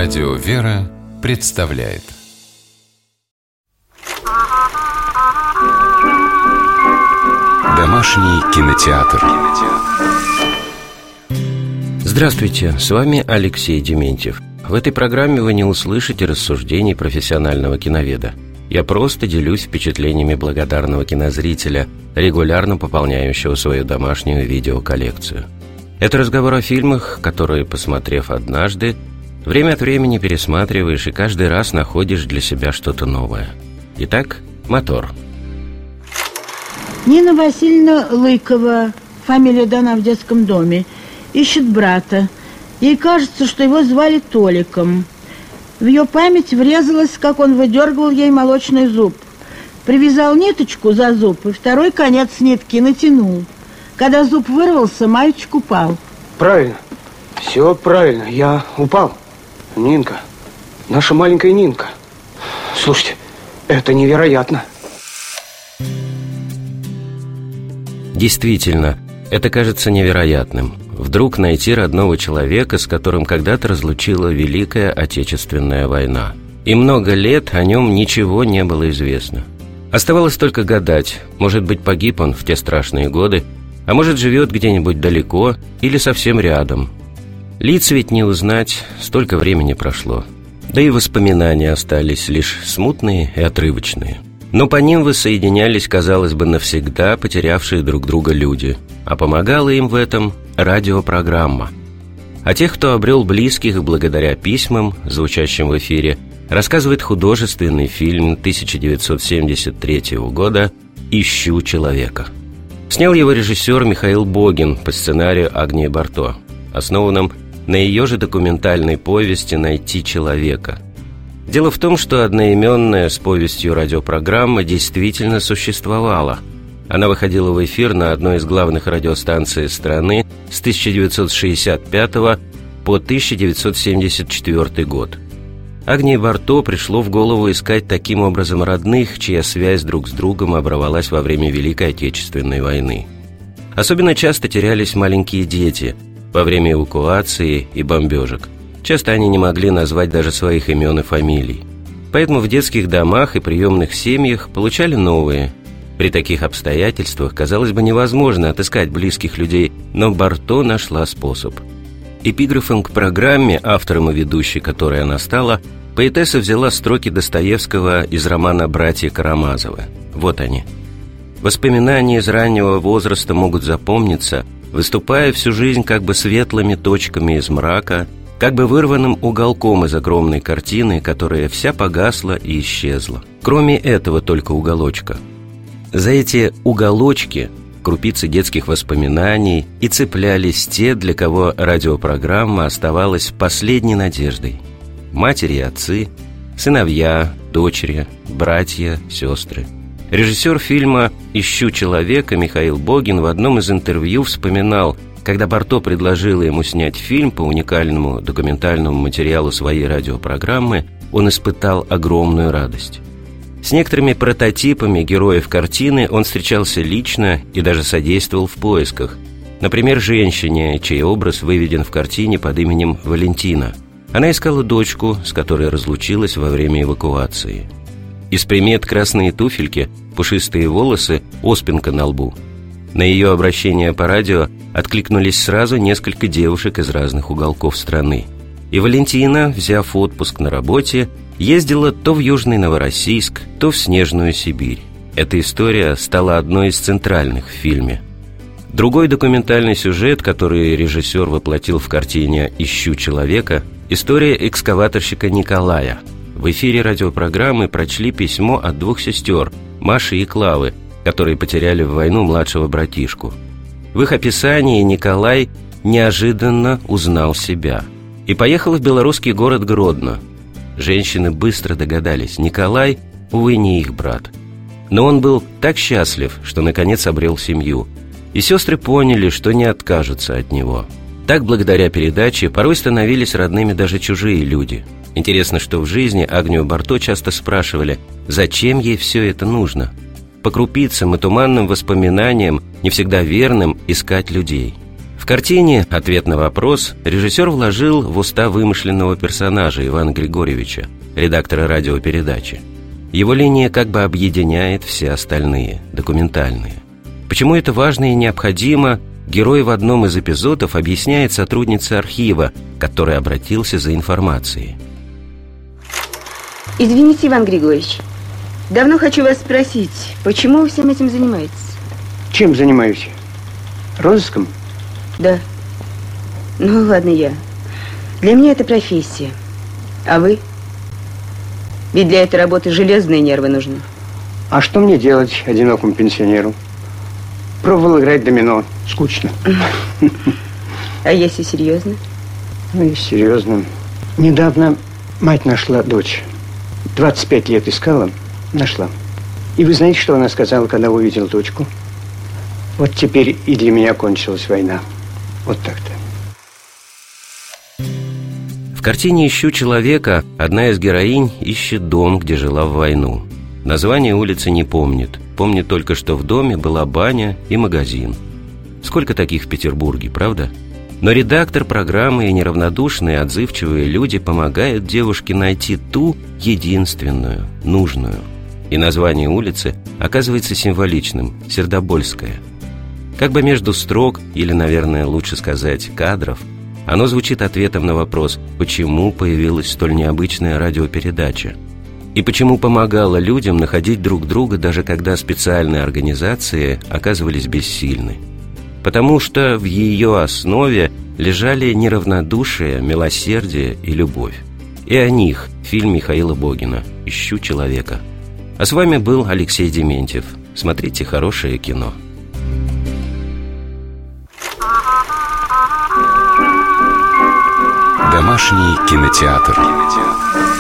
Радио «Вера» представляет Домашний кинотеатр. Здравствуйте, с вами Алексей Дементьев. В этой программе вы не услышите рассуждений профессионального киноведа. Я просто делюсь впечатлениями благодарного кинозрителя, регулярно пополняющего свою домашнюю видеоколлекцию. Это разговор о фильмах, которые, посмотрев однажды, время от времени пересматриваешь и каждый раз находишь для себя что-то новое. Итак, мотор. Нина Васильевна Лыкова, фамилия дана в детском доме, ищет брата. Ей кажется, что его звали Толиком. В ее память врезалось, как он выдергивал ей молочный зуб. Привязал ниточку за зуб и второй конец нитки натянул. Когда зуб вырвался, мальчик упал. Правильно, все правильно, я упал. Нинка, наша маленькая Нинка. Слушайте, это невероятно. Действительно, это кажется невероятным. Вдруг найти родного человека, с которым когда-то разлучила Великая Отечественная война. И много лет о нем ничего не было известно. Оставалось только гадать, может быть, погиб он в те страшные годы, а может, живет где-нибудь далеко или совсем рядом. Лиц ведь не узнать, столько времени прошло. Да и воспоминания остались лишь смутные и отрывочные. Но по ним воссоединялись, казалось бы, навсегда потерявшие друг друга люди. А помогала им в этом радиопрограмма. О тех, кто обрел близких благодаря письмам, звучащим в эфире, рассказывает художественный фильм 1973 года «Ищу человека». Снял его режиссер Михаил Богин по сценарию Агнии Барто, основанном на ее же документальной повести «Найти человека». Дело в том, что одноименная с повестью радиопрограмма действительно существовала. Она выходила в эфир на одной из главных радиостанций страны с 1965 по 1974 год. Агнии Барто пришло в голову искать таким образом родных, чья связь друг с другом оборвалась во время Великой Отечественной войны. Особенно часто терялись маленькие дети во время эвакуации и бомбежек. Часто они не могли назвать даже своих имен и фамилий. Поэтому в детских домах и приемных семьях получали новые. При таких обстоятельствах, казалось бы, невозможно отыскать близких людей, но Барто нашла способ. Эпиграфом к программе, автором и ведущей которой она стала, поэтесса взяла строки Достоевского из романа «Братья Карамазовы». Вот они. Воспоминания из раннего возраста могут запомниться, выступая всю жизнь как бы светлыми точками из мрака, как бы вырванным уголком из огромной картины, которая вся погасла и исчезла. Кроме этого только уголочка. За эти уголочки, крупицы детских воспоминаний, и цеплялись те, для кого радиопрограмма оставалась последней надеждой. Матери и отцы, сыновья, дочери, братья, сестры. Режиссер фильма «Ищу человека» Михаил Богин в одном из интервью вспоминал, когда Барто предложила ему снять фильм по уникальному документальному материалу своей радиопрограммы, он испытал огромную радость. С некоторыми прототипами героев картины он встречался лично и даже содействовал в поисках. Например, женщине, чей образ выведен в картине под именем Валентина. Она искала дочку, с которой разлучилась во время эвакуации. Из примет красные туфельки, пушистые волосы, оспинка на лбу. На ее обращение по радио откликнулись сразу несколько девушек из разных уголков страны. И Валентина, взяв отпуск на работе, ездила то в Южный Новороссийск, то в Снежную Сибирь. Эта история стала одной из центральных в фильме. Другой документальный сюжет, который режиссер воплотил в картине «Ищу человека», история экскаваторщика Николая. В эфире радиопрограммы прочли письмо от двух сестер, Маши и Клавы, которые потеряли в войну младшего братишку. В их описании Николай неожиданно узнал себя и поехал в белорусский город Гродно. Женщины быстро догадались, Николай, увы, не их брат. Но он был так счастлив, что наконец обрел семью, и сестры поняли, что не откажутся от него. Так, благодаря передаче, порой становились родными даже чужие люди. Интересно, что в жизни Агнию Барто часто спрашивали, зачем ей все это нужно. По крупицам и туманным воспоминаниям, не всегда верным, искать людей. В картине «Ответ на вопрос» режиссер вложил в уста вымышленного персонажа Ивана Григорьевича, редактора радиопередачи. Его линия как бы объединяет все остальные, документальные. Почему это важно и необходимо, герой в одном из эпизодов объясняет сотруднице архива, который обратился за информацией. Извините, Иван Григорьевич, давно хочу вас спросить, почему вы всем этим занимаетесь? Чем занимаюсь? Розыском? Да. Ну, ладно, я. Для меня это профессия. А вы? Ведь для этой работы железные нервы нужны. А что мне делать одинокому пенсионеру? Пробовал играть домино. Скучно. А если серьезно? Ну и серьезно. Недавно мать нашла дочь. 25 лет искала, нашла. И вы знаете, что она сказала, когда увидела дочку? Вот теперь и для меня кончилась война. Вот так-то. В картине «Ищу человека» одна из героинь ищет дом, где жила в войну. Название улицы не помнит. Помнит только, что в доме была баня и магазин. Сколько таких в Петербурге, правда? Но редактор программы и неравнодушные, отзывчивые люди помогают девушке найти ту единственную, нужную. И название улицы оказывается символичным – Сердобольская. Как бы между строк, или, наверное, лучше сказать, кадров, оно звучит ответом на вопрос, почему появилась столь необычная радиопередача. И почему помогала людям находить друг друга, даже когда специальные организации оказывались бессильны. Потому что в ее основе лежали неравнодушие, милосердие и любовь. И о них фильм Михаила Богина «Ищу человека». А с вами был Алексей Дементьев. Смотрите хорошее кино. Домашний кинотеатр.